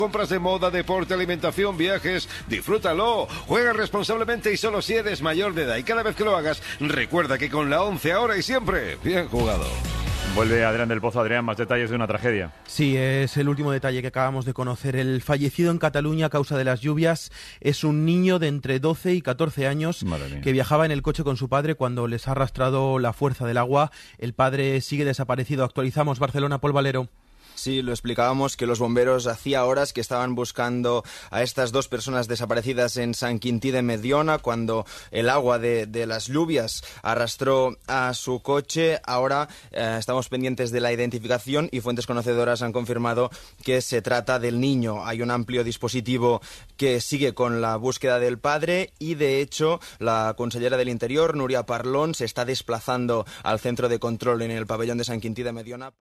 Compras de moda, deporte, alimentación, viajes, disfrútalo. Juega responsablemente y solo si eres mayor de edad. Y cada vez que lo hagas, recuerda que con la 11 ahora y siempre, bien jugado. Vuelve Adrián del Pozo. Adrián, más detalles de una tragedia. Sí, es el último detalle que acabamos de conocer. El fallecido en Cataluña a causa de las lluvias es un niño de entre 12 y 14 años que viajaba en el coche con su padre cuando les ha arrastrado la fuerza del agua. El padre sigue desaparecido. Actualizamos Barcelona, Pol Valero. Sí, lo explicábamos que los bomberos hacía horas que estaban buscando a estas dos personas desaparecidas en Sant Quintí de Mediona cuando el agua de las lluvias arrastró a su coche. Ahora estamos pendientes de la identificación y fuentes conocedoras han confirmado que se trata del niño. Hay un amplio dispositivo que sigue con la búsqueda del padre y, de hecho, la consellera del Interior, Núria Parlon, se está desplazando al centro de control en el pabellón de Sant Quintí de Mediona.